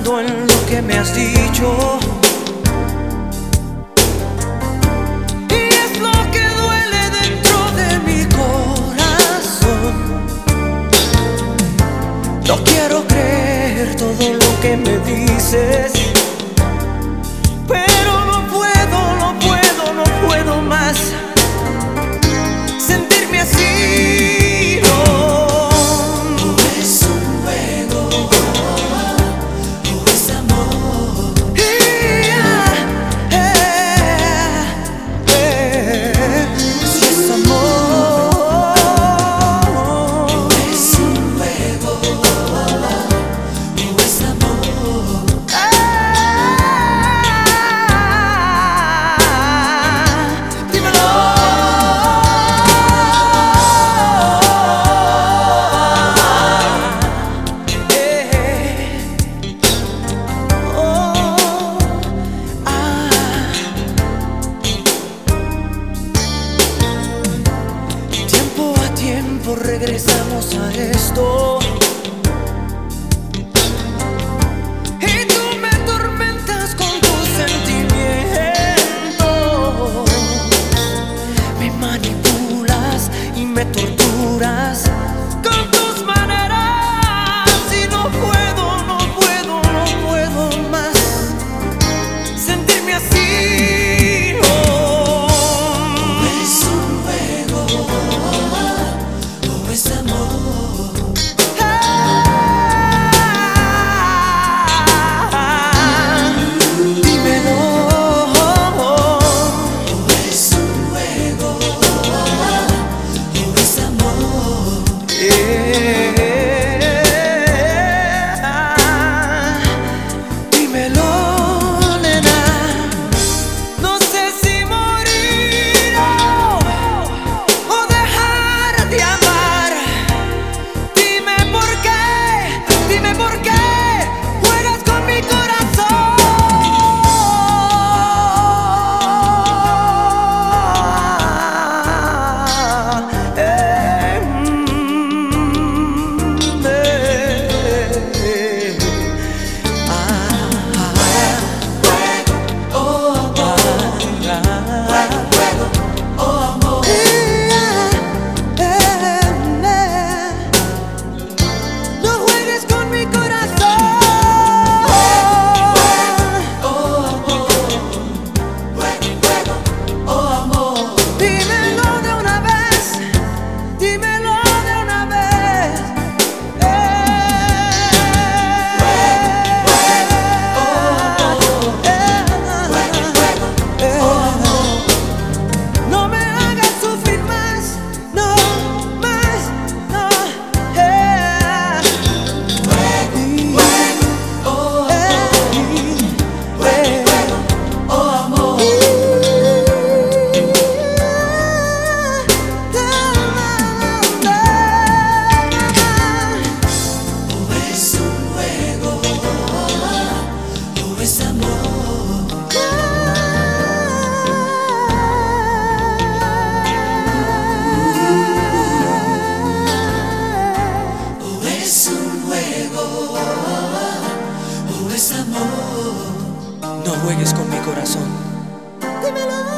pensando en lo que me has dicho. Y es lo que duele dentro de mi corazón. No quiero creer todo lo que me dices, pero no puedo más sentirme así. No, O es un juego, o es amor. Si es amor, O es un juego, o es amor. dímelo. Tiempo a tiempo regresamos a esto. Y tú me atormentas con tus sentimientos. Me manipulas y me torturas con tus maneras. Y no puedo más sentirme así. No. O es un juego, o es amor. Dímelo. O es un juego, o es amor. Dímelo, nena. No sé si morir o dejar de amar. Dime por qué juegas con mi corazón. No juegues con mi corazón. Dímelo de una vez, dímelo de una vez. No me hagas sufrir más, no más, no. O es un juego, o es amor. O es un juego, o es amor. No juegues con mi corazón. Dímelo.